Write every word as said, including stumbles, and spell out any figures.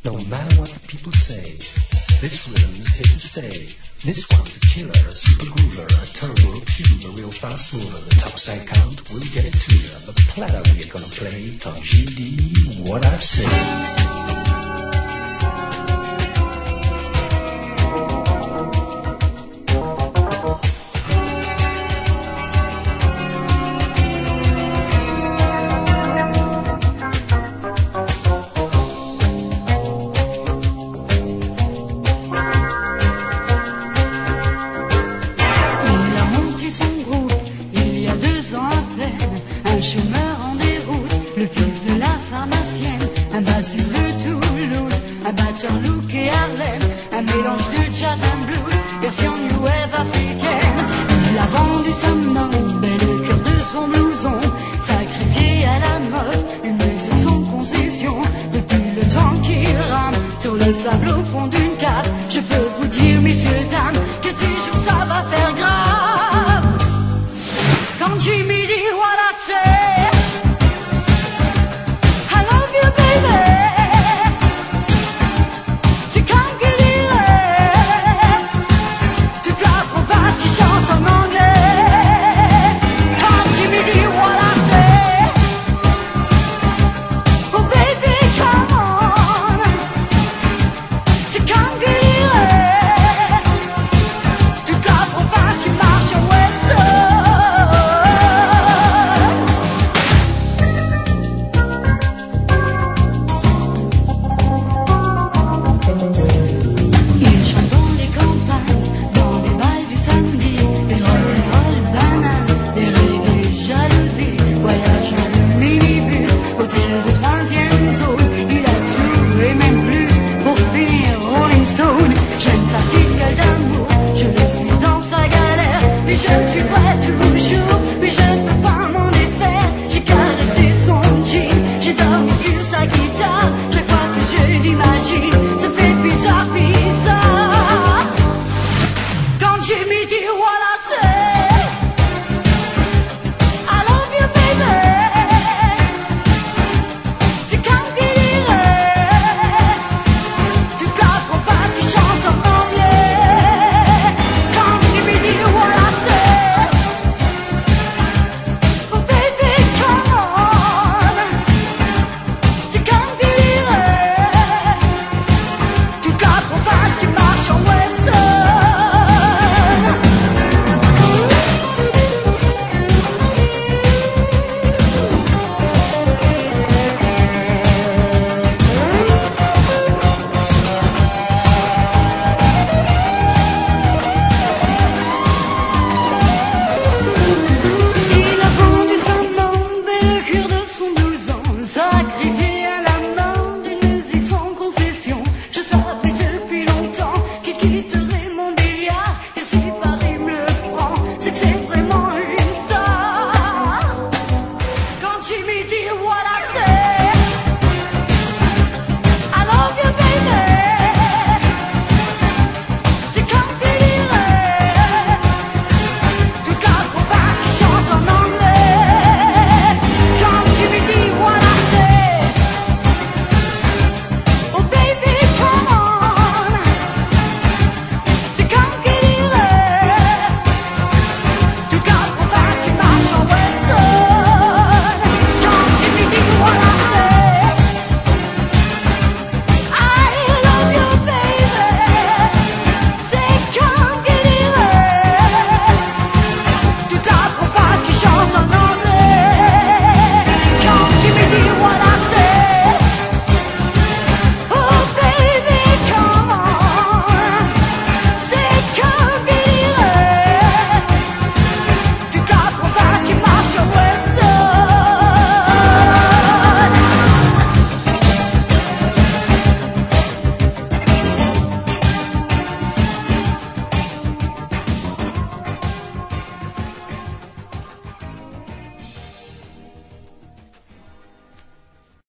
No matter what the people say, this rhythm's here to stay. This one's a killer, a super groover, a turbo tube, a real fast mover. The top side count will get it to you. The platter we're gonna play, Tom G D, what I say. Un chômeur en déroute, le fils de la pharmacienne, un bassiste de Toulouse, un batteur look et Harlem, un mélange de jazz and blues, version new wave africaine. Il a vendu sa maman, belle le cœur de son blouson, sacrifié à la mode, une maison sans concession, depuis le temps qu'il rame, sur le sable au fond d'une cave. Je peux vous dire, messieurs, dames, que toujours ça va faire grave. Quand Jimmy dit what I say, I love you baby, c'est comme que dirait toute la province qui chante en anglais. Quand Jimmy dit what I say, oh baby come on, c'est comme que dirait toute la province qui marche au West Side. Il chante dans les campagnes, dans les balles du samedi, des rock'n'roll bananes, des reggae jalousies, voyage en minibus, hôtel de troisième zone. Il a tout et même plus pour finir Rolling Stone. J'aime sa petite gueule d'amour, je le suis dans sa galère, et je suis prêt toujours, mais je ne peux pas m'en défaire. J'ai caressé son jean, j'ai dormi sur sa guitare, chaque fois que je l'imagine.